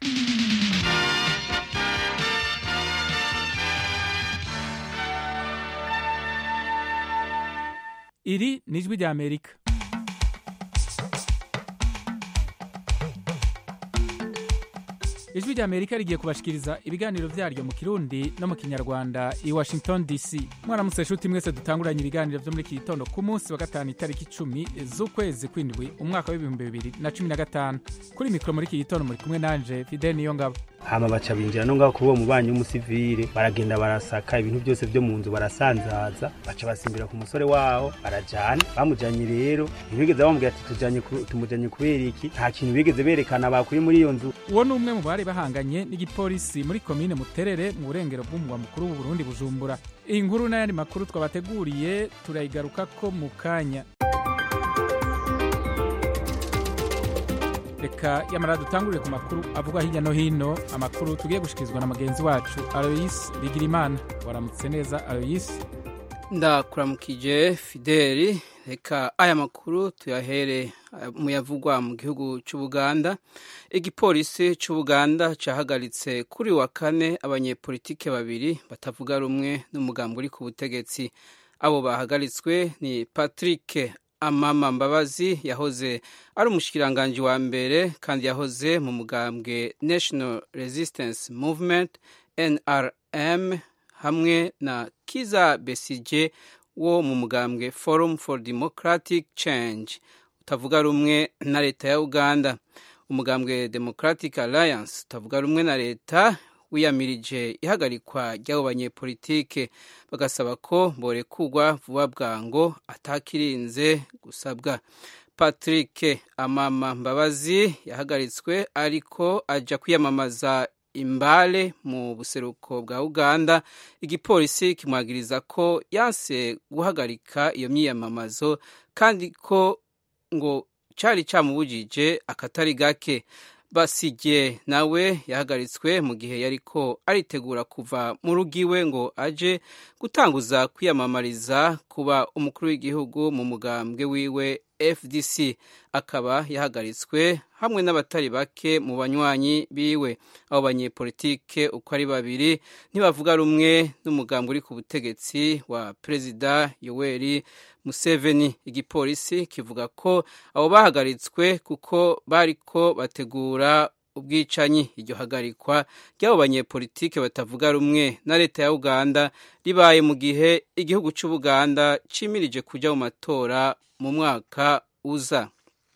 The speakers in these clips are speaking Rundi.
Iri ni ijwi rya Amerika. Ijwi rya Amerika rigiye kubashikiriza ibiganiro vyaryo mu Kirundi no mu Kinyarwanda i Washington DC. Mwaramutse nshuti mwese dutanguranye ibiganiro vyo muri iki gitondo ku munsi wa gatanu itariki 10 z'ukwezi kw'indwi umwaka wa 2025. Kuri mikro muri iki gitondo muri kumwe nanje Fidel Niyongabo. Hama baca binjira no ngaho kubo mubanyi w'umusivile baragenda barasaka ibintu byose byo mu nzu barasanzaza baca basimbira ku musore waho barajana bamujanye rero ntibigeze bamubwira ati tumujanye kubera iki nta kintu bigeze berekana bakuye muri iyo nzu. Uwo ni umwe mu bari bahanganye n'igipolisi muri komine Muterere mu burengero bw'umugwa mukuru w'u Burundi Bujumbura. Iyi nkuru n'ayandi makuru twabateguriye turayigaruka ko mu kanya. Reka yamara dutangurire ku makuru avugwa hirya no hino, amakuru tugiye gushikirizwa na mugenzi wacu Alois Bigirimana. Waramutse neza Alois? Ndakuramukije Fideli. Reka aya makuru tuyahere mu yavugwa mu gihugu c'Ubuganda. Igipolisi c'Ubuganda cahagaritse kuri wa kane abanyepolitike babiri batavuga rumwe n'umugambi uri ku butegetsi. Abo bahagaritswe ni Patrick Amama Mbabazi yahoze ari umushikiranganji wa mbere kandi yahoze mu mugambwe National Resistance Movement NRM hamwe na Kiza Besije wo mu mugambwe Forum for Democratic Change utavuga rumwe na leta ya Uganda. Umugambwe Democratic Alliance utavuga rumwe na leta wiyamirije ihagarikwa ry'abo banyepolitike bagasaba ko borekugwa vuba bwango atakirinze gusabwa. Patrick Amama Mbabazi yahagaritswe ariko aja kwiyamamaza Imbale mu buseruko bwa Uganda. Igipolisi kimwagiriza ko yanse guhagarika iyo myiyamamazo kandi ko ngo cari camubujije akatari gake. Basije nawe yahagaritswe mu gihe yariko aritegura kuva mu rugiwe ngo aje gutanguza kwiyamamariza kuba umukuru w'igihugu mu mugambwe wiwe FDC. Akaba yahagaritswe hamwe n'abatari bake mu banywanyi biwe. Abo banyepolitike uko ari babiri ntibavuga rumwe n'umugambi uri ku butegetsi wa Perezida Yoweri Museveni. Igipolisi kivuga ko abo bahagaritswe kuko bariko bategura ubwicanyi. Iryo hagarikwa ry'abo banyepolitike batavuga rumwe na leta ya Uganda ribaye mu gihe igihugu c'Ubuganda cimirije kuja mu matora mu mwaka uza.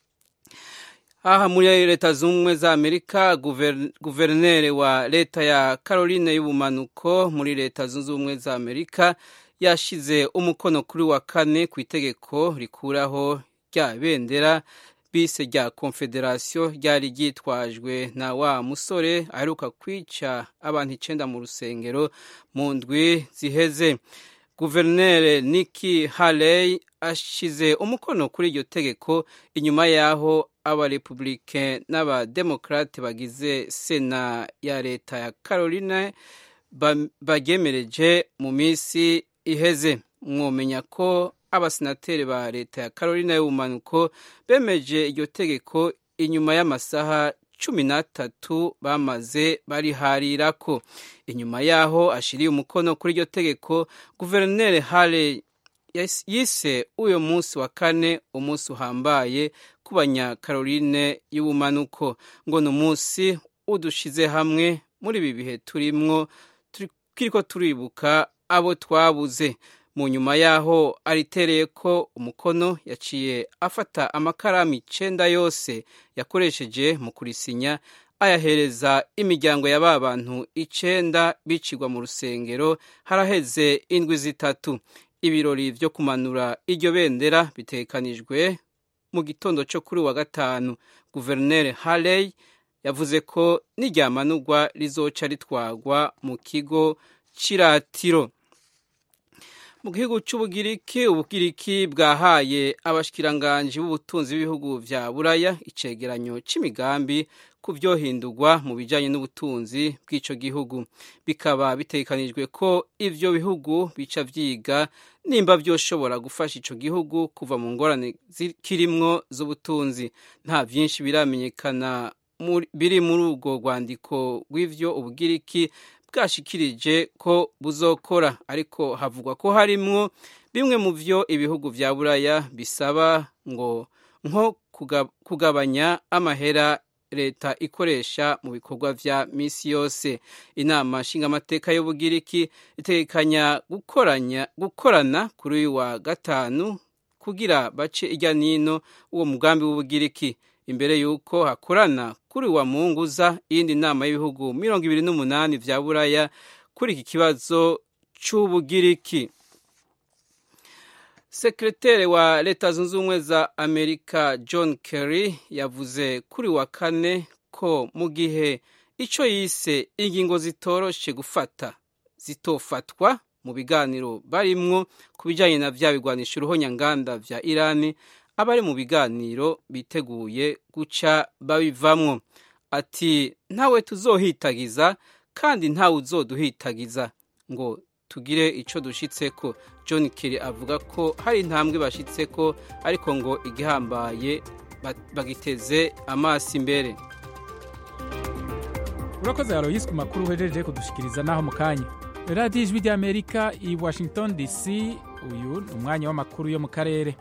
Aha muri leta z'ubumwe za Amerika, guverineri wa leta ya Caroline y'ubumanuko muri leta zunze ubumwe za Amerika yashize umukono kuri wa kane ku itegeko rikuraho rya bendera bise rya Confederation ryari ryitwajwe na wa musore aheruka kwica abantu 9 mu rusengero mu ndwi ziheze. Guverineri Nikki Haley ashize umukono kuri iryo tegeko inyuma yaho abarepublicain n'abademokrate bagize sena ya leta ya Caroline bagemereje mu misi iheze. Mwomenya ko abasenateri ba leta ya Caroline y'ubumanuko bemeje iryo tegeko inyuma y'amasaha 13 bamaze bariharirako. Inyuma yaho ashiriye umukono kuri iryo tegeko, Guverineri Haley yise uyo munsi wa kane umunsi uhambaye ku banya Caroline y'ubumanuko ngo n'umunsi udushize hamwe muri ibi bihe turimwo kiriko turibuka abo twabuze. Mu nyuma yaho aritereye ko umukono yaciye afata amakaramu 9 yose yakoresheje mu kurisinya ayahereza imiryango y'aba bantu 9 bicirwa mu rusengero haraheze indwi zitatu. Ibirori vyo kumanura iryo bendera bitekanijwe mu gitondo cyo kuri wa gatanu. Guverineri Haley yavuze ko n'iryamanurwa rizoca ritwagwa mu kigo ciratiro. Mu gihugu c'Ubugiriki, Ubugiriki bwahaye abashikiranganje b'ubutunzi b'ibihugu vya Buraya icegeranyo c'imigambi ku vyohindurwa mu bijanye n'ubutunzi bw'ico gihugu. Bikaba bitekanijwe ko ivyo bihugu bica vyiga nimba vyoshobora gufasha ico gihugu kuva mu ngorane kirimwo z'ubutunzi. Nta vyinshi biramenyekana biri muri ubwo rwandiko rw'ivyo Ubugiriki bwashikirije ko buzokora, ariko havugwa ko harimwo bimwe mu vyo ibihugu vya Buraya bisaba nko kugabanya amahera leta ikoresha mu bikorwa vya misi yose. Inama nshingamateka y'Ubugiriki itegekanya gukorana kuri uyu wa gatanu kugira bace irya nino uwo mugambi w'Ubugiriki imbere yuko hakorana kuri wa Munguza iyindi nama y'ibihugu 28 vya Buraya kuri iki kibazo c'Ubugiriki. Sekretari wa Leta Zunze Ubumwe za Amerika John Kerry yavuze kuri wa kane ko mu gihe ico yise ingingo zitoroshe gufata zitofatwa mu biganiro barimwo ku bijanye na vya bigwanisha uruhonyanganda vya Irani, abari mu biganiro biteguye guca babivamwo. Ati ntawe tuzohitagiza kandi ntawe uzoduhitagiza ngo tugire ico dushitseko. John Kerry avuga ko hari intambwe bashitseko ariko ngo igihambaye bagiteze amaso imbere. Urakoze Aloysi ku makuru uhejeje kudushikiriza naho mu kanya. Radio Ijwi ry'Amerika i Washington DC, uyu ni umwanya w'amakuru yo mu karere.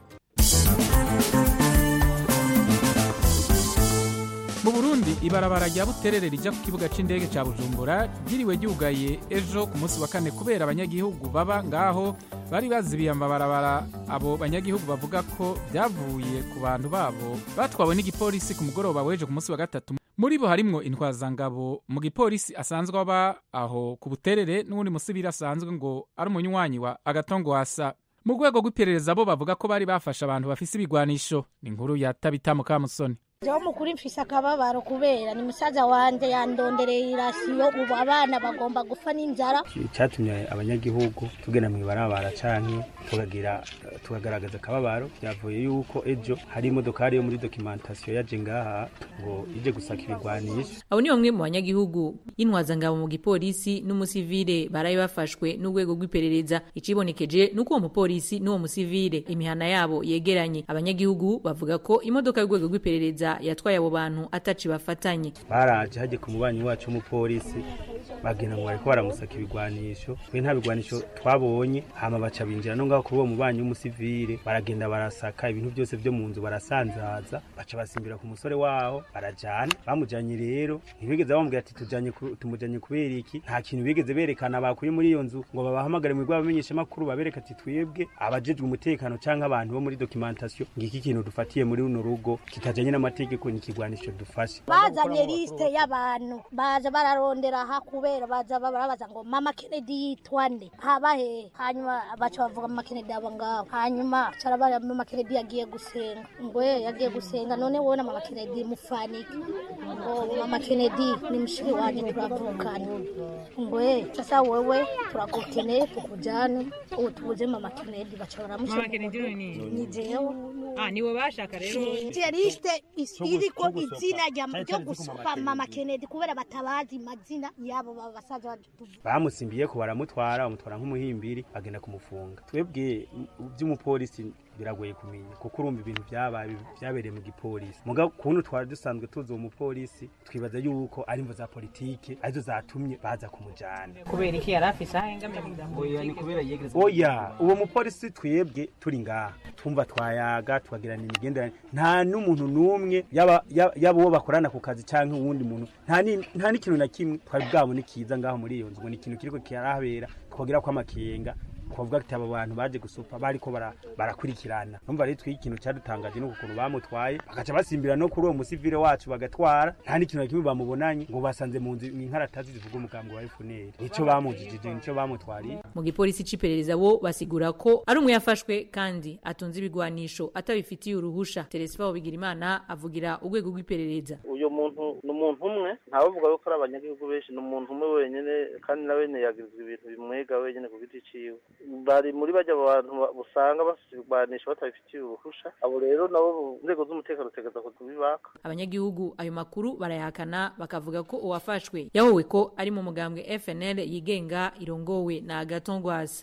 Mu Burundi ibarabara rya Buterere rija ku kibuga c'indege ca Bujumbura ryiriwe ryugaye ejo ku munsi wa kane kubera abanyagihugu baba ngaho bari bazibiye amabarabara. Abo banyagihugu bavuga ko byavuye ku bantu babo batwawe n'igipolisi ku mugoroba w'ejo ku munsi wa gatatu. Muri bo harimwo intwazangabo mu gipolisi asanzwe aba aho ku Buterere n'uwundi musibiri asanzwe ngo ari umunywanyi wa Agatongwasa. Mu rwego rw'iperereza bo bavuga ko bari bafashe abantu bafise ibigwanisho. Ni inkuru ya Tabita Mukamusoni. Jaho mukuri mfise akababaro kubera ni musaza wanje yandondereye irasiyo, ubu abana bagomba gufa n'inzara. Cyatumye abanyagihugu tugena mu ibarabara canke tukagaragaza akababaro byavuye yuko ejo hari imodokari yo muri documentation yaje ngaha ngo ije gusaka ibigwanisho. Abo ni bamwe mu banyagihugu y'intwazangabo mu gipolisi n'umusivile baraye bafashwe n'urwego rw'iperereza. Icibonekeje nuko uwo mupolisi n'uwo musivile imihana yabo yegeranye. Abanyagihugu bavuga ko imodoka y'urwego rw'iperereza yatwaye abo bantu ataci bafatanye. Baraje haje ku mubanyi wacu w'umupolisi bagena ngo bariko baramusaka ibigwanisho. Twe nta bigwanisho twabonye, hama baca binjira no ngaho kuri uwo mubanyi w'umusivile baragenda barasaka ibintu byose byo mu nzu barasanzaza, baca basimbira ku musore waho barajana. Bamujanye rero ntibigeze bamubwira ati tumujanye kubera iki, nta kintu bigeze berekana bakuye muri iyo nzu ngo babahamagare mu rwabo bamenyesha makuru babereka ati twebwe abajejwe umutekano canke abantu bo muri documentation ngiki kintu dufatiye muri runo rugo kitajanye n'amategeko n'ikigwanisho dufashe. Bazanye liste y'abantu baza bararondera ha kubera baza barabaza ngo Mama Kennedy yitwande habahe, hanyuma baca bavuga Mama Kennedy abangaho, hanyuma carabara Mama Kennedy yagiye gusenga, ngo yagiye gusenga none wona Mama Kennedy mufanike ngo Mama Kennedy ni mshiki wanje turavukana, ngo sasa wewe turakukeneye tukujane utubuze Mama Kennedy. Baca baramusha Mama Kennedy ni jewe niwe bashaka rero liste iriko izina ryo gusuka Mama Kennedy kubera batabazi mazina yabo babasaza bamusimbiye ko baramutwara nk'umuhimbiri bagenda kumufunga. Twebwe by'umupolisi biragoye kumenya kuko urumva ibintu byabereye mu gipolisi. Muga kuntu twari dusanzwe tuzo umupolisi twibaza yuko ari imvo za politike arizo zatumye baza kumujana. Kubera iki yarafise ahengamye kugambo ni kubera yegereza. Oya uwo mupolisi twebwe turi ngaha tumva twayaga twagirana imigenderanire, nta n'umuntu numwe yabo bo bakorana ku kazi canke uwundi muntu nta n'ikintu na kimwe twari bwabone kiza ngaho muri iyo nzu ngo ni ikintu kiriko kirahabera twogira ko amakenga kuvuga ati aba bantu baje gusupa bariko barakurikirana. Numva rero ikintu cyadutangaje nuko ukuntu bamutwaye bakaca basimbira no kuri uwo musivile wacu bagatwara, nta n'ikintu na kimwe bamubonanye ngo basanze mu nzu inkaratazi zivuga umugambo wa FNL. Nico bamujijije nico bamutwariye. Mu gipolisi ciperereza bo basigura ko ari umwe yafashwe kandi atunze ibigwanisho atabifitiye uruhusha. Teresfa Bigirimana avugira urwego rw'iperereza. Uyo muntu n'umuntu umwe ntavuga yuko ari abanyagihugu benshi, n'umuntu umwe wenyene kandi nawe yagizwe ibintu bimwega wenyene ku giti ciwe. Bari muri bajya abantu busanga basibwanisha batabifitiye uruhusha, abo rero nabo inzego z'umutekano tegeza ko tubibaka. Abanyagihugu ayo makuru barayahakana bakavuga ko uwafashwe yahowe ko ari mu mugambwe FNL yigenga irongowe na Agatongwasa.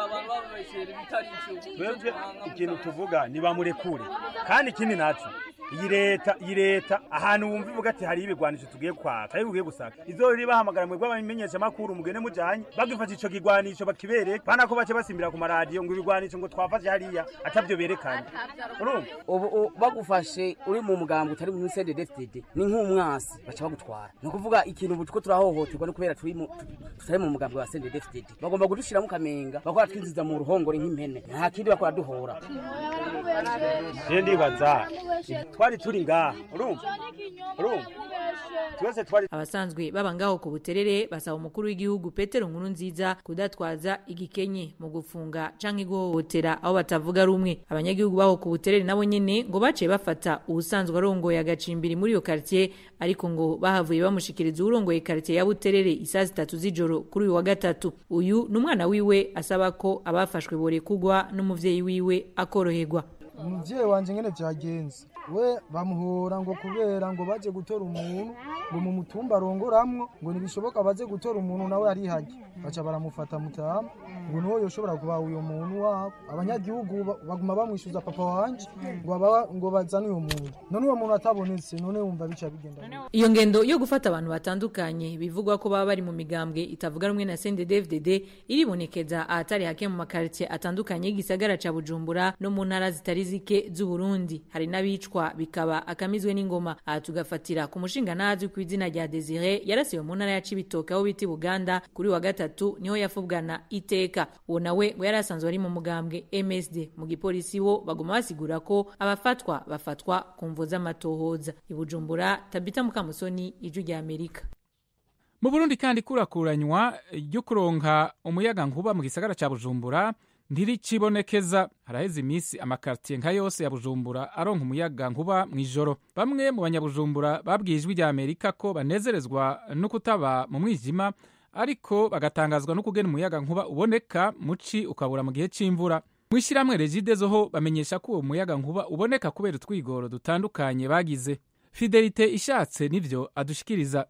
Twebwe ikintu tuvuga ni bamurekure kandi ikindi natwe iyi leta ahantu wumva ivuga ati hari ibigwanisho tugiye kwaka ari bugiye gusaka izo riri bahamagara mwebwe abamenyesha makuru mugene mujanye bagifata ico kigwanisho bakibereye pana ko bace basimbira ku maradiyo ngo ibigwanisho ngo twafashe hariya atavyo berekanye ubu bagufashe uri mu mugambo utari mu CNDD-FDD ni nk'umwasi baca bagutwara no kuvuga ikintu butuko turahohoterwa no kubera tutari mu mugambo wa CNDD-FDD bagomba gudushira mu kamenga bakora twinziza mu ruhongore nk'impene nta kindi bakora duhora je ndibaza twari turi ngaha urumva twese twari abasanzwe baba ngaho ku Buterere basaba umukuru w'igihugu Petero Nkurunziza kudatwaza igikenye mu gufunga canke guhohotera aho batavuga rumwe abanyagihugu baho ku Buterere nabo nyene ngo baciye bafata ubusanzwe arongoye agacimbiri muri iyo quartier ariko ngo bahavuye bamushikiriza urongoye quartier ya Buterere isaa 3 z'ijoro kuri uyu wa gatatu uyu n'umwana wiwe asaba ko abafashwe borekugwa n'umuvyeyi wiwe akoroherwa umuvyeyi wanje ngene vyagenze we bamuhora ngo kubera ngo baje gutora umuntu ngo mu mutumba arongoramwo ngo nibishoboka baze gutora umuntu nawe ari haje baca baramufata mutama ngo niho yoshobora kuba uyo muntu wabo abanyagihugu baguma bamwishuza papa wanje ngo bazane uyo muntu none uwo muntu atabonetse none wumva bica bigenda iyo ngendo yo gufata abantu batandukanye bivugwa ko baba bari mu migambwe itavuga rumwe na CNDD-FDD iribonekeza ahatari hake mu makartie atandukanye y'igisagara ca Bujumbura no mu ntara zitari zike z'u Burundi hari n'abicwa bikaba akamizwe n'ingoma aha tugafatira ku mushinga nazi ku izina rya Desire yarasiwe mu ntara ya Cibitoke aho biti Buganda kuri wa gatatu niho yafubwana iteka uwo nawe ngo yarasanzwe ari mu mugambwe MSD mu gipolisi wo baguma basigura ko bafatwa ku mvo z'amatohoza i Bujumbura Tabita Mukamusoni ijwi rya Amerika. Mu Burundi kandi kurakuranywa ryo kuronka umuyaga nkuba mu gisagara ca Bujumbura ntiricibonekeza haraheze imisi amakartier nka yose ya Bujumbura aronka umuyaga nkuba mw'ijoro bamwe mu banyabujumbura babwiye ijwi rya Amerika ko banezerezwa no kutaba mu mwijima ariko bagatangazwa no kugena umuyaga nkuba uboneka muci ukabura mu gihe c'imvura mw'ishiramwe Regidezo ho bamenyesha ko uwo muyaga nkuba uboneka kubera utwigoro dutandukanye bagize Fidelite Ishatse nivyo adushikiriza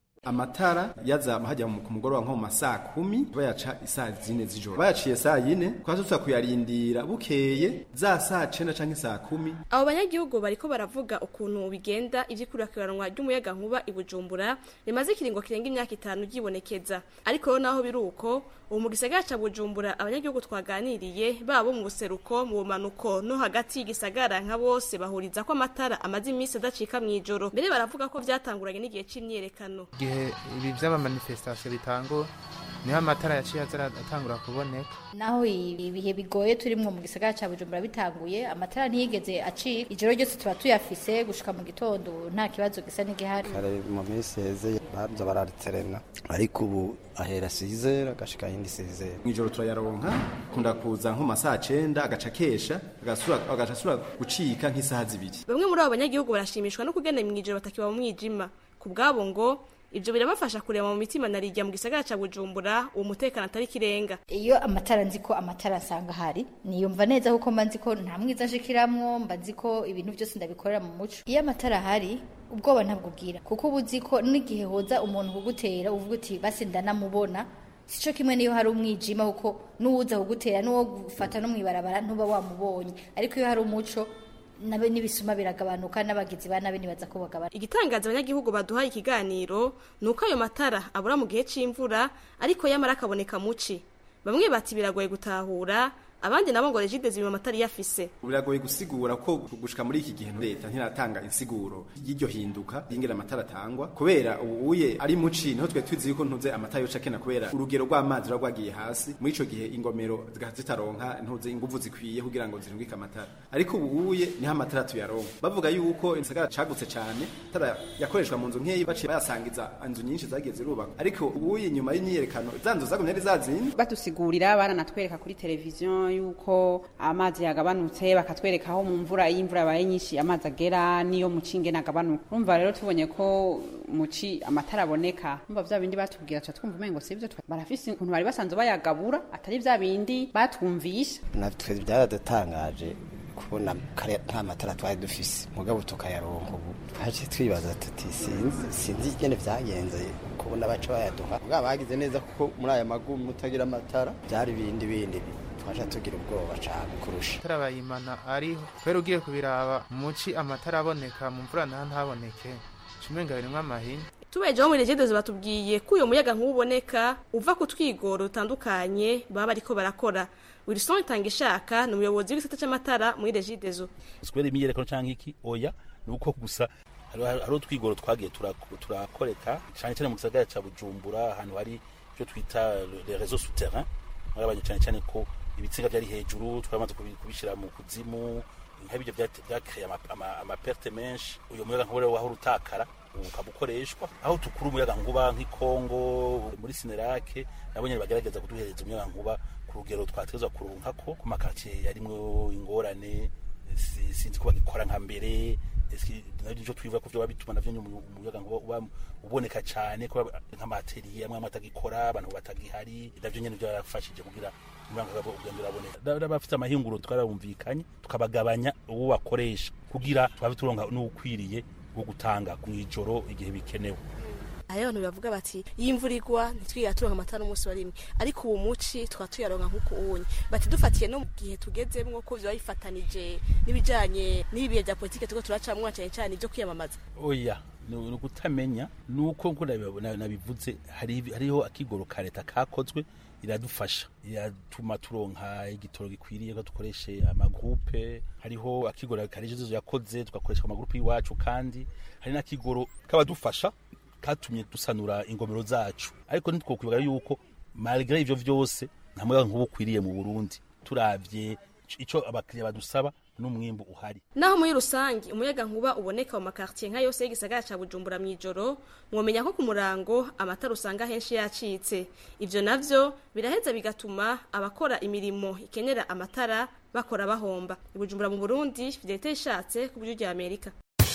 amatara yaza hajya ku mugoroba nko mu masaa 10 bayaca isaa 4 z'ijoro bayaciye saa 4 twazutsa kuyarindira bukeye za saa 9 canke saa 10 abo banyagihugu bariko baravuga ukuntu bigenda ivyikurakiranwa ry'umuyaga nkuba i Bujumbura rimaze kiringo kirenga imyaka 5 gibonekeza ariko naho biruko ubu mu gisagara ca Bujumbura abanyagihugu twaganiriye babo mu buseruko mu bumanuko no hagati y'igisagara nka bose bahuriza ko amatara amaze imisi adacika mw'ijoro mbere baravuga ko vyatanguranye n'igihe c'imyerekano ibi vy'aba manifestation bitango niho amatara yaciye atangura kuboneka naho ibihe bigoye turimwo mu gisagara ca Bujumbura bitanguye amatara ntiyigeze acika ijoro ryose tuba tuyafise gushika mu gitondo nta kibazo gisa n'igihari kare mu minsi heze baza barariterena ariko ubu ahera 6 agashika yindi 6 mw'ijoro turayaronka kunda kuza nko masaa 9 agaca kesha agasura gucika nk'isaha 2 bamwe muri abo banyagihugu barashimishwa no kugenda mw'ijoro batakiba mu mwijima kubgabo ngo ivyo birabafasha kurema mu mitima narijya mu gisagara ca Bujumbura uwo mutekano atari kirenga iyo amatara nziko amatara asanga hari niyumva neza kuko mba nziko nta mwiza nshikiramwo mba nziko ibintu byose ndabikorera mu muco iyo amatara hari ubwoba ntabwubwira kuko ubuziko n'igihe hoza umuntu kugutera uvuga uti basi ndanamubona sico kimwe niyo hari umwijima kuko nuwuza kugutera nuwo gufata no mwibarabara ntuba wamubonye ariko iyo hari umuco nabe nibisuma biragabanuka n'abagizi banabe nibaza ko bagabana igitangaza abanyagihugu baduhaye ikiganiro nuko ayo matara abura mu gihe c'imvura ariko yamara kaboneka muci bamwe bati biragoye gutahura abandi nabo ngo Regidezo mu matari yafise biragoye gusigura ko gushika muri iki gihe leta ntiratanga insiguro y'iryo hinduka yingira amatara tangwa kubera ubuye ari muci niho twe twizi yuko ntuze amata yo cakena kubera urugero rw'amazi rwagiye hasi muri ico gihe ingomero zitaronka ntuze inguvu zikwiye kugira ngo zirungike amatara ariko ubuye niho amatara tuyaronka bavuga yuko insagara cagutse cyane tara yakoreshwa mu nzu nkeyi baciye bayasangiza inzu nyinshi zagiye zirubaka ariko ubuye nyuma y'imyerekano zanzu zagumye zazindi batusigurira baranatwereka kuri televiziyo yuko amazi yagabanutse bakatwereka aho mu mvura y'imvura yabaye nyinshi amazi agera niyo mucinge nagabanuka urumva rero tubonye ko muci amatara aboneka umva vya bindi batubwira cha twumva umengo sivyo barafise ukuntu bari basanzwe bayagabura atari vya bindi batwumvisha natwe byaradutangaje kubona kare nta matara twari dufise mugabo tukayaronka ubu haje twibaza tuti sinzi igene vyagenze kubona baca bayaduha mugabo bagize neza kuko muri aya magumi mutagira amatara byari bindi twaje tugira ubwoba cyane kurusha amatara bayimana ariho kubera ugiye kubiraba muci amatara aboneka mu mvura ntaboneke cumenga birimwo amahina tubejeho muri Regidezo batubwiye ko uyo muyaga nk'uboneka uva ku twigoro dutandukanye baba ariko barakora Wilson Tangishaka ni umuyobozi w'isata cy'amatara muri Regidezo twere imyerekano canke iki oya nuko gusa hari utwigoro twagiye turakoreka cyane cyane mu gisagara ca Bujumbura ahantu hari cyo twita les réseaux souterrains mwabanye cyane ko ibitsinga byari hejuru twamaze kubishira mu kuzimu nk'ibyo byakreye ama perte menshi uyo muyaga nk'ubore waho rutakara ukabukoreshwa aho tukuru umuyaga nkuba nk'ikongo muri Sinerake nabonye bagerageza kuduhereza umuyaga nkuba ku rugero twatezwa kuronka ko ku makartier yarimwo ingorane sinzi ko bagikora nka mbere nabyo twiva ko byo babituma navyo umuyaga nkuba uboneka cyane ko nka materiel amwe amatagikora abantu batagihari navyo nyene byarafashije kugira umuyaga nkuba ugenda uraboneka bafite amahinguro twarabumvikanye tukabagabanya uwo bakoresha kugira twabe turonka n'ukwiriye wo gutanga ku ijoro igihe bikenewe ayo abantu bavuga bati y'imvura igwa ntitwiga turonka amatara umunsi wa rimwe ariko ubu muci twatuyaronka nkuko ubonye bati dufatiye no mu gihe tugezemwo ko byo bayifatanije nibijanye n'ibihe bya politike tuko turacamwa cyane ibyo kwiyamamaza oya no gutamenya nuko ngo nabivuze hariho akigoro ka leta kakozwe iradufasha iratuma turonka igitoro gikwiriye ko dukoreshe amagroupe hariho akigoro karejezo yakoze tugakoresha amagroupe yiwacu kandi hari nakigoro kabadufasha katumye dusanura ingomero zacu ariko ntitwokwibaga yuko malgré ivyo vyose nta muyaga nkuba ukwiriye mu Burundi turavye ico abakiriya badusaba n'umwimbo uhari naho muri rusangi umuyaga nkuba uboneka mu makartier nka yose y'igisagara ca Bujumbura mwijoro mwomenya ko ku murango amatara usanga henshi yacitse ivyo navyo biraheza bigatuma abakora imirimo ikenera amatara bakora bahomba Bujumbura mu Burundi Fidelite ishatse ku buryo Amerika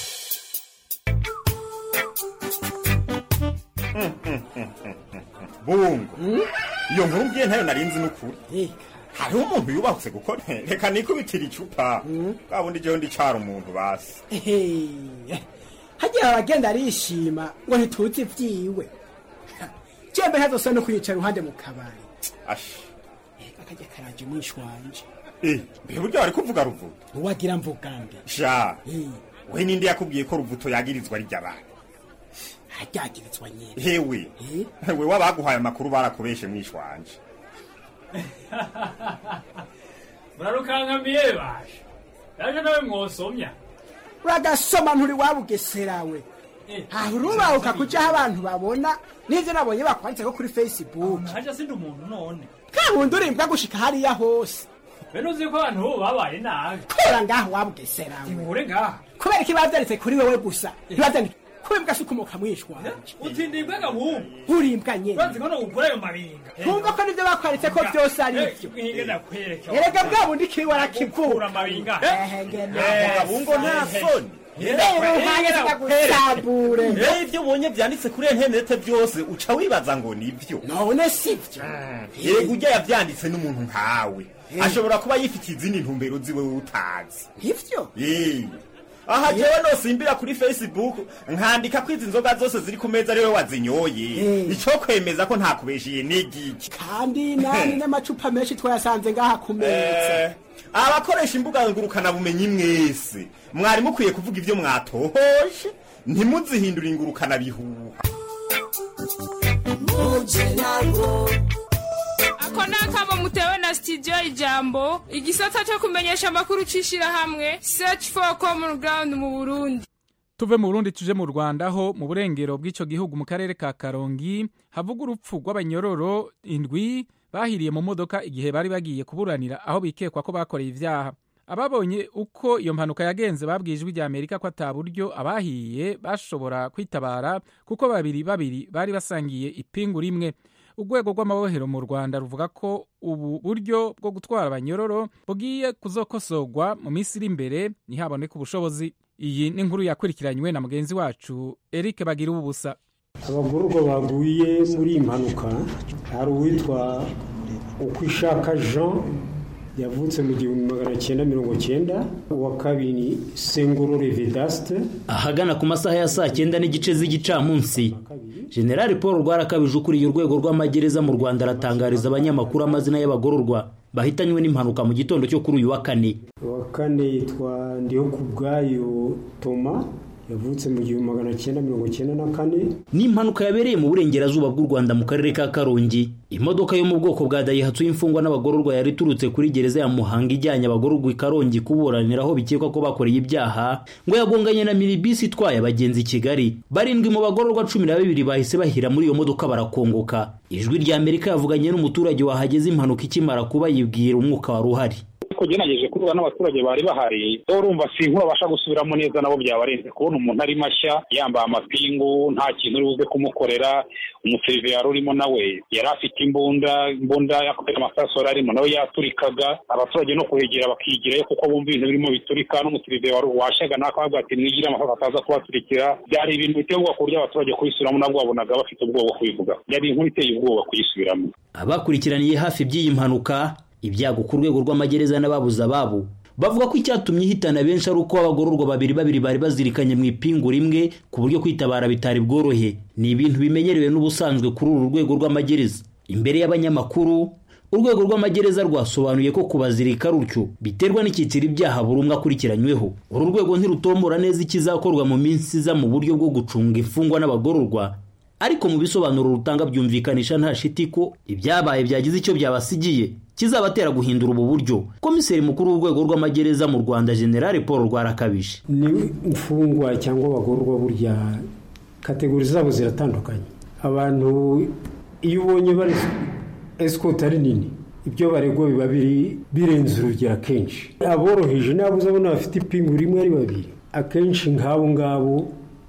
bungu iyo nkuru mbwiye ntayo narinzi n'ukuri hariho umuntu yubahutse gukora reka nikubitira icupa kabundi jewe ndicara umuntu basi hagira abagenda arishima ngo ntituzi ivyiwe jembe hazosa no kwicara uruhande mu kabari akajya karaje mwishwanje mbe buryo wari kuvuga ruvuto uwagira mvugande sha we ninde yakubwiye ko ruvuto yagirizwa ry'abantu hajyagirizwa nyene hewe wabaguhaye amakuru barakubeshe mwishwanje Murarukankamiye basha yaje nawe mwosomya uragasoma nturi wabugeserawe haruba ukakujaho abantu babona nivyo nabonye bakwanditse ko kuri Facebook haje sindi umuntu none kabundi urimbwa gushika hariya hose beno uzi ko abantu babaye nabi kora ngaho wabugeserawe ure ngaho kubera ikibavyanditse kuri wewe gusa ntibavyandike kwembwa sukumoka mwishwa utindibwa gabu urimbwa nyene banzi kono ukora yo mabinga ntumva ko nivyo bakwaritse ko byose ari byo ngenda kwereka erega bwa bundi kiwe warakivura mabinga gabungo nta soni ivyo ubonye vyanditse kuri interinete byose uca wibaza ngo nivyo none sivyo yego ujya yavyanditse n'umuntu nkawe ashobora kuba yifitiye izindi ntumbero ziwe utazi ivyo aha jewe nosimbira kuri Facebook nkandika ko izi nzoga zose ziri ku meza ariwe wazinyoye ico kwemeza ko nta kubeshiye n'igiki kandi nani n'amacupa menshi twayasanze ngaha ku meza abakoresha imbuga ngurukana bumenyi mwese mwari mukwiye kuvuga ivyo mwatohoje ntimuzihindura ingurukana bihuha ako nakamo mutewe na studio Ijambo igisata cyo kumenyesha amakuru cishira hamwe Search for Common Ground mu Burundi. Tuve mu Burundi tuje mu Rwanda ho mu burengero bw'ico gihugu mu karere ka Karongi havuga urupfu rw'abanyororo 7 bahiriye mu modoka igihe bari bagiye kuburanira aho bikekwa ko bakoreye ivyaha. Ababonye uko iyo mpanuka yagenze babwijwe rya Amerika ko ataburyo abahiye bashobora kwitabara kuko babiri bari basangiye ipingu rimwe. Urwego rw'amabohero mu Rwanda ruvuga ko ubu buryo bwo gutwara abanyororo bugiye kuzokosorwa mu minsi iri imbere ntihaboneke ubushobozi. Iyi ni inkuru yakurikiranywe na mugenzi wacu Eric Bagira ubusa. Abagororwa baguye muri impanuka hari uwitwa Ukwishaka Jean yavutse mu 1990, uwa kabiri Sengorore Vedaste. Ahagana ku masaha ya saa 9 n'igice z'igicamunsi General Paul Rwarakabije ukuriye urwego rw'amagereza mu Rwanda aratangariza abanyamakuru amazina y'abagororwa. bahitanywe n'impanuka mu gitondo cyo kuri uyu wa kane. Uwa kane yitwa Ndihokubwayo Toma yavutse mu 1994. Ni impanuka yabereye mu burengerazuba bw'u Rwanda mu karere ka Karongi. Imodoka yo mu bwoko bwa Daihatsu y'imfungwa n'abagororwa yari turutse kuri gereza ya Muhanga ijyanye abagororwa i Karongi kuburanira aho bikekwa ko bakoreye ibyaha, ngo yagonganye na minibus itwaye abagenzi i Kigali. Barindwi mu bagororwa 12 bahise bahira muri iyo modoka barakongoka. Ijwi rya Amerika yavuganye n'umuturage wahageze impanuka ikimara kuba yibwira umwuka wari uhari. Kugerageje kurwa n'abaturage bari bahari, urumva sinkuru abasha gusubiramo neza nabo byabarenze kubona umuntu ari mashya yambaye amapingu nta kintu uri buze kumukorera. Umuseriveri urimo nawe yari afite imbunda yakorera amasaso arimo nawe yaturikaga. Abaturage no kuhegera bakigirayo kuko bumva ibintu birimo biturika, n'umuseriveri washaga nakavuga ati mwigira amasaso ataza kubaturikira. Byari ibintu biteye ubwoba ku buryo abaturage kuyisubiramo nabwo babonaga bafite ubwoba kubivuga. Yari inkuru iteye ubwoba kuyisubiramo. Abakurikiraniye hafi by'iyi mpanuka ibyago ku rwego rw'amagereza n'ababuza ababo bavuga ko icyatumye ihitana benshi ari uko abagororwa babiri bari bazirikanye mu ipingu rimwe ku buryo kwitabara bitari bworohe. Ni ibintu bimenyerewe n'ubusanzwe kuri uru rwego rw'amagereza. Imbere y'abanyamakuru, urwego rw'amagereza rwasobanuye ko kubazirika rutyo biterwa n'icyiciro ibyaha buri umwe akurikiranyweho. Uru rwego ntirutombora neza ikizakorwa mu minsi iza mu buryo bwo gucunga imfungwa n'abagororwa, ariko mu bisobanuro rutanga byumvikanisha nta shiti ko ibyabaye byagize icyo byabasigiye kizabatera guhindura ubu buryo. Komiseri mukuru w'urwego rw'amagereza mu Rwanda General Paul Rwarakabije: ni imfungwa cyangwa abagororwa burya kategori zabo ziratandukanye. Abantu iyo ubonye bari escort ari nini, ibyo baregwa biba birenze urugero kenshi. Aboroheje nabo uzabona bafite ipingu rimwe ari babiri, akenshi nk'abo ngabo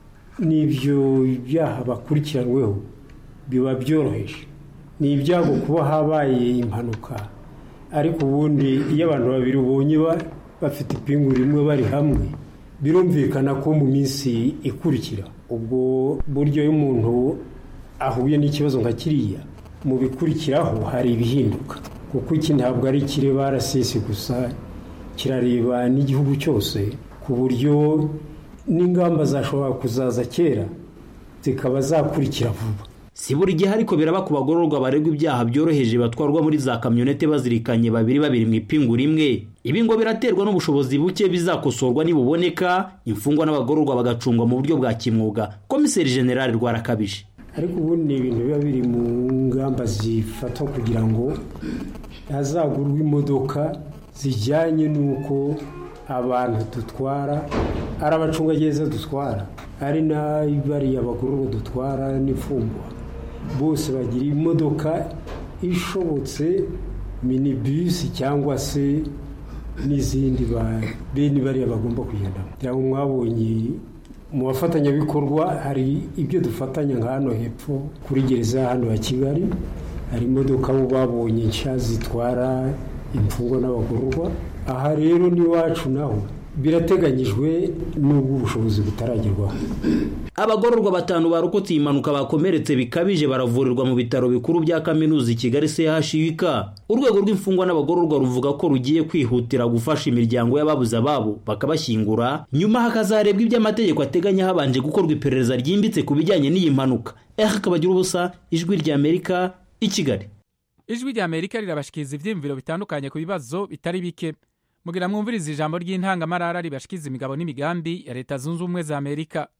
n'ibyo byaha bakurikiranweho biba byoroheje. Ni ibyago kuba habaye impanuka, ariko ubundi iyo abantu babiri ubonye bafite ipingu rimwe bari hamwe, birumvikana ko mu minsi ikurikira ubwo buryo iyo umuntu ahuye n'ikibazo nka kiriya mu bikurikiraho hari ibihinduka, kuko iki ntabwo ari kireba RCC gusa, kirareba n'igihugu cyose, ku buryo n'ingamba zashobora kuzaza kera zikaba zakurikira vuba. Si buri gihe ariko biraba ku bagororwa baregwa ibyaha byoroheje batwarwa muri za kamyonete bazirikanye babiri mu ipingu rimwe. Ibi ngo biraterwa n'ubushobozi buke bizakosorwa nibuboneka, imfungwa n'abagororwa bagacungwa mu buryo bwa kimwuga. Komiseri General Rwarakabije: ariko ubundi ni ibintu biba biri mu ngamba zifatwa kugira ngo hazagurwe imodoka zijyanye n'uko abantu dutwara ari abacungagereza dutwara, ari n'abariya abagororwa dutwara n'imfungwa, bose bagira imodoka ishobotse, minibus cyangwa se n'izindi bene bariya bagomba kugendamo. Cyangwa mwabonye mu bafatanyabikorwa hari ibyo dufatanya nka hano hepfo kuri gereza hano ya Kigali, hari imodoka bo babonye nshya zitwara imfungwa n'abagororwa. Aha rero n'iwacu naho birateganyijwe n'ubwo ubushobozi butaragerwaho. Abagororwa 5 barokotse impanuka bakomeretse bikabije baravurirwa mu bitaro bikuru bya kaminuza i Kigali CHUK. Urwego rw'imfungwa n'abagororwa ruvuga ko rugiye kwihutira gufasha imiryango y'ababuze ababo bakabashyingura, nyuma hakazarebwa iby'amategeko ateganya habanje gukorwa iperereza ryimbitse ku bijyanye n'iyi mpanuka. Kabagira ubusa, Ijwi rya Amerika, i Kigali. Ijwi rya Amerika rirabashikiza ivyimviro bitandukanye ku bibazo bitari bike. Mugira mwumviriza ijambo ry'intangamarara ribashikiza imigabo n'imigambi ya Leta Zunze Ubumwe za Amerika.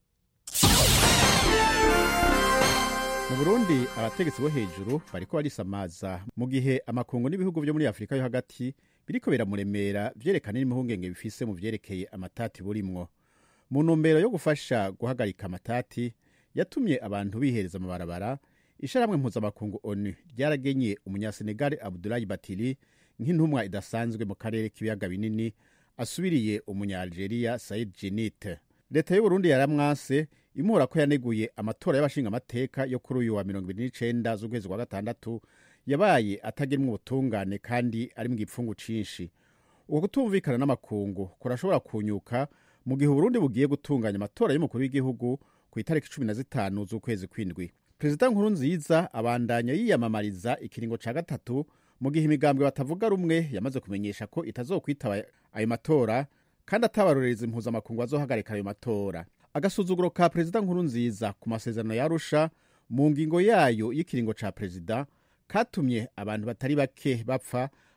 Mu Burundi abategetsi bo hejuru bariko barisamaza mu gihe amakungu n'ibihugu byo muri Afrika yo hagati biriko biramuremera vyerekana n'imihungenge bifise mu vyerekeye amatati burimwo. Mu ntumbero yo gufasha guhagarika amatati yatumye abantu bihereza amabarabara, isharamwe mpuzamakungu ONU ryaragenye umunyasenegal Abdoulaye Bathily nk'intumwa idasanzwe mu karere k'ibiyaga binini asubiriye umunya-Algeria Said Djinnit. Leta y'u Burundi yaramwase imuhora ko yaneguye amatora y'abashinga amateka yo kuri uyu wa 29 z'ukwezi kwa gatandatu yabaye atagenwe ubutungane kandi ari mu gipfungu cinshi. Uko kutumvikana n'amakungu kurashobora kunyuka mu gihe Burundi bugiye gutunganya amatora y'umukuru w'igihugu ku itariki 15 z'ukwezi kw'indwi. Perezida Nkurunziza abandanya yiyamamariza ikiringo ca gatatu mu gihe imigambwe batavuga rumwe yamaze kumenyesha ko itazokwitaba ayo matora kandi atabarorereza impuzamakungu bazohagarika ayo matora. Agasuzuguro ka Perezida Nkurunziza ku masezerano ya Arusha mu ngingo yayo y'ikiringo ca perezida katumye abantu batari bake bapfa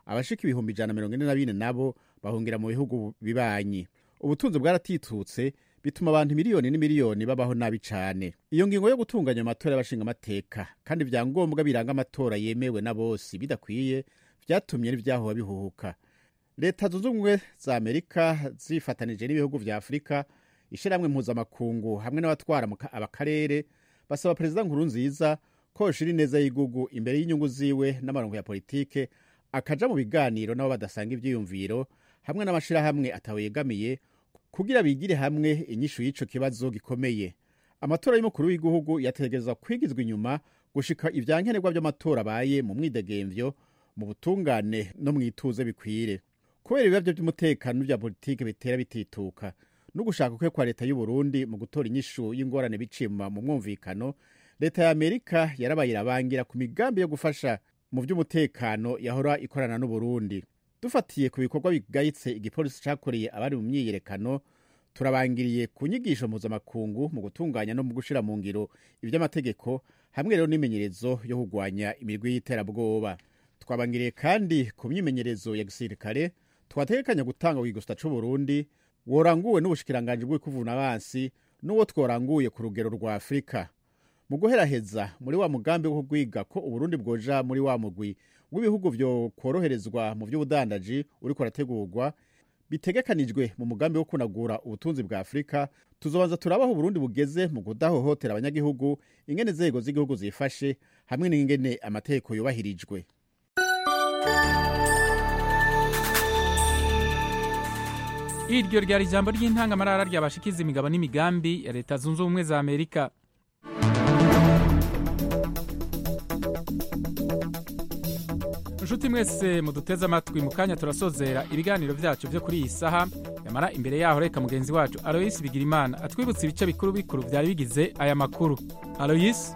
abashika 144 nabo bahungira mu bihugu bibanyi. Ubutunzi bwaratitutse bituma abantu miliyoni n'imiliyoni babaho nabi cane. Iyo ngingo yo gutunganya amatora y'abashinga amateka kandi vyangombwa biranga amatora yemewe na bose bidakwiye vyatumye n'ivyahoba bihuhuka. Leta zunze ubumwe za Amerika zifatanije n'ibihugu vya Afrika, ishiramwe mpuzamakungu hamwe n'abatwara abakarere basaba Perezida Nkurunziza ko yoshira ineza y'igugu imbere y'inyungu ziwe n'amarongo ya politike, akaja mu biganiro nabo badasanga ivyiyumviro hamwe n'amashirahamwe atawegamiye kugira bigire hamwe inyishu y'ico kibazo gikomeye. Amatora y'umukuru w'igihugu yategerezwa kwigizwa inyuma gushika ivyankenerwa vy'amatora abaye mu mwidegemvyo, mu butungane no mwituze bikwire. Kubera ibibazo by'umutekano n'ivya politike bitera bitituka no gushaka kwe kwa leta y'u Burundi mu gutora inyishu y'ingorane bicima mu mwumvikano, leta ya Amerika yarabayirabangira ku migambi yo gufasha mu vy'umutekano yahora ikorana n'u Burundi. Dufatiye ku bikorwa bigayitse igipolisi cakoreye abari mu myiyerekano, turabangiriye ku nyigisho mpuzamakungu mu gutunganya no mu gushira mu ngiro ivy'amategeko hamwe rero n'imenyerezo yo kugwanya imirwi y'iterabwoba. Twabangiriye kandi ku myimenyerezo ya gisirikare twategekanya gutanga ku Igisata c'u Burundi woranguwe n'ubushikiranganje bw'ikuvuna abansi n'uwo tworanguye ku rugero rwa Afrika. Mu guheraheza muri wa mugambi wo kugwiga ko Uburundi bwoja muri wa mugwi w'ibihugu vyo kworoherezwa mu vy'ubudandaji uriko rategurwa, bitegekanijwe mu mugambi wo kunagura ubutunzi bwa Afrika, tuzobanza turabaho Uburundi bugeze mu kudahohotera abanyagihugu, ingene zego z'igihugu zifashe hamwe n'ingene amategeko yubahirijwe. Iryo ryari ijambo ry'intangamarara ryabashikiza imigabo n'imigambi ya Leta Zunze Ubumwe za Amerika. Nshuti mwese muduteze amatwi, mu kanya turasozera ibiganiro vyacu vyo kuri iyi saha. Yamara imbere yaho reka mugenzi wacu Alois Bigirimana atwibutsa ibice bikuru bikuru vyari bigize aya makuru. Alois.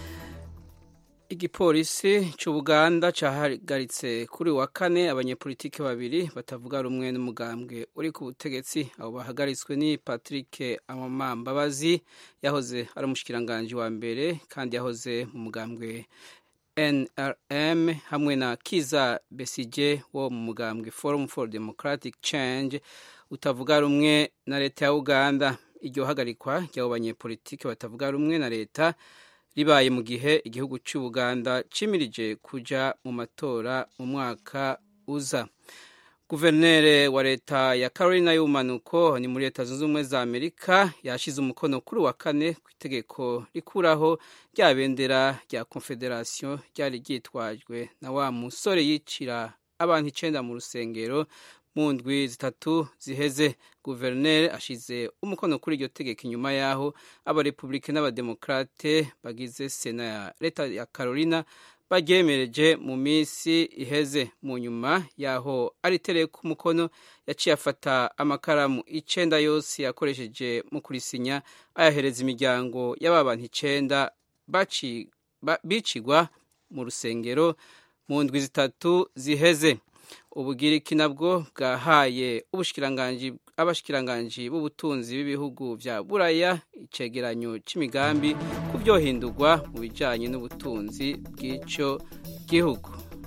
Igipolisi c'Ubuganda cahagaritse kuri wa kane abanyepolitike babiri batavuga rumwe n'umugambwe uri ku butegetsi. Abo bahagaritswe ni Patrick Amambabazi yahoze ari umushikiranganje wa mbere kandi yahoze mu mugambwe NRM, hamwe na Kiza Besije wo mu mugambwe Forum for Democratic Change utavuga rumwe na leta ya Uganda. Iryo hagarikwa ry'abo banyepolitike batavuga rumwe na leta ribaye mu gihe igihugu cy'u Uganda cimirije kuja mu matora mu mwaka uza. Guvernere wa leta ya Carolina y'ubumanuko ni muri Leta Zunze Ubumwe za Amerika yashize umukono kuri wa kane ku itegeko rikuraho rya bendera rya Confederation ryari ryitwajwe na wa musore yicira abantu 9 mu rusengero mu ndwi zitatu ziheze. Guvernere ashize umukono kuri iryo tegeko inyuma yaho abarepublike n'abademokrate bagize Sena ya leta ya Carolina baryemereje mu misi iheze. Mu nyuma yaho aritereye ku mukono yaciye afata amakaramu 9 yose yakoresheje mu kurisinya ayahereza imiryango y'abantu 9 bicigwa mu rusengero mu ndwi zitatu ziheze. Ubugiriki nabwo bwahaye abashikiranganje b'ubutunzi b'ibihugu vya Buraya icegeranyo c'imigambi ku vyohindurwa mu bijanye n'ubutunzi bw'ico gihugu.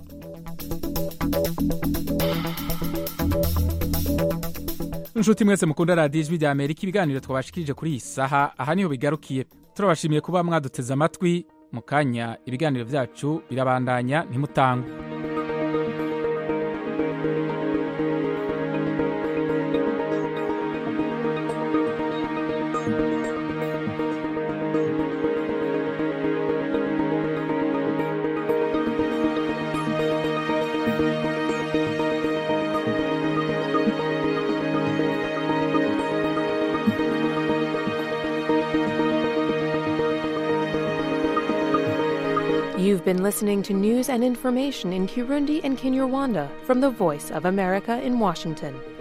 Nshuti mwese mukunda Radio Ijwi rya Amerika, ibiganiro twabashikirije kuri iyi saha aha niho bigarukiye. Turabashimiye kuba mwaduteze amatwi. Mu kanya ibiganiro vyacu birabandanya, ntimutangwe. You've been listening to news and information in Kirundi and Kinyarwanda from the Voice of America in Washington.